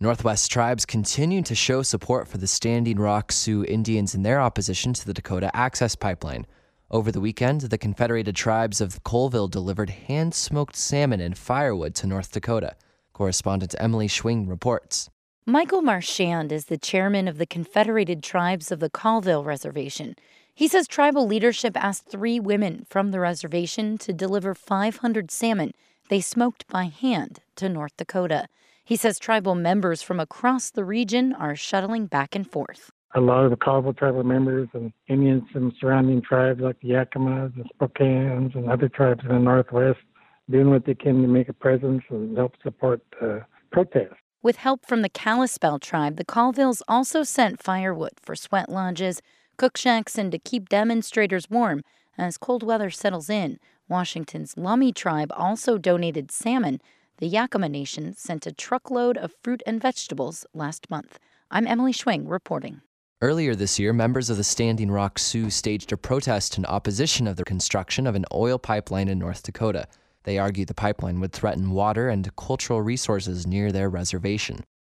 Northwest tribes continue to show support for the Standing Rock Sioux Indians in their opposition to the Dakota Access Pipeline. Over the weekend, the Confederated Tribes of Colville delivered hand-smoked salmon and firewood to North Dakota. Correspondent Emily Schwing reports. Michael Marchand is the chairman of the Confederated Tribes of the Colville Reservation. He says tribal leadership asked 3 women from the reservation to deliver 500 salmon they smoked by hand to North Dakota. He says tribal members from across the region are shuttling back and forth. A lot of the Colville tribal members and Indians from surrounding tribes like the Yakimas and Spokanes and other tribes in the Northwest doing what they can to make a presence and help support protests. With help from the Kalispel tribe, the Colvilles also sent firewood for sweat lodges, cook shacks, and to keep demonstrators warm as cold weather settles in. Washington's Lummi tribe also donated salmon. The Yakima Nation sent a truckload of fruit and vegetables last month. I'm Emily Schwing reporting. Earlier this year, members of the Standing Rock Sioux staged a protest in opposition of the construction of an oil pipeline in North Dakota. They argued the pipeline would threaten water and cultural resources near their reservation.